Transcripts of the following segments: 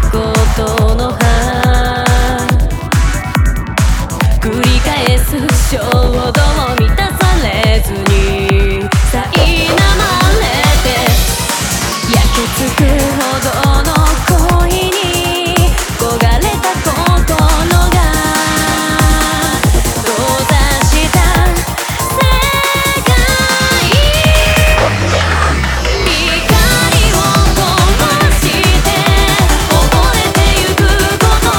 ことの葉繰り返す衝動を満たされずに苛まれて焼けつくほどの恋に焦がれた心が閉ざした世界光を灯して溺れてゆくこと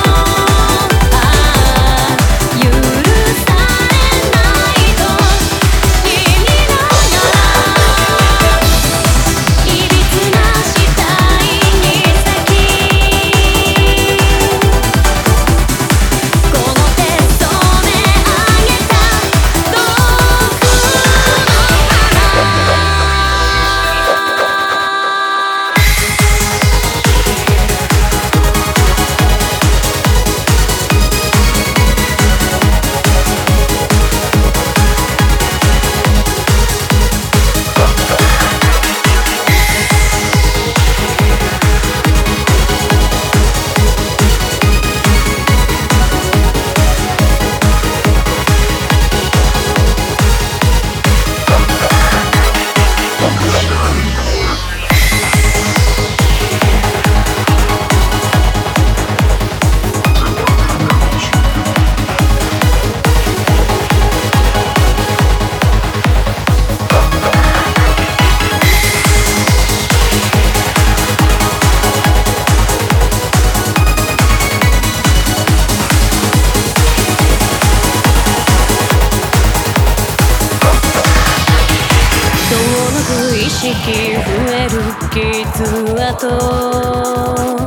許されないと知りながらいびつな死体に咲きこの手染め上げた毒の花意識増える傷跡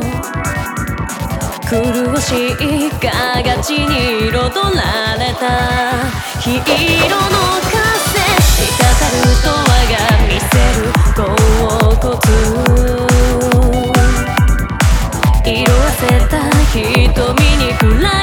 苦しい鏡に彩られた黄色の風滴ると我が見せる恍惚色あせた瞳に暗い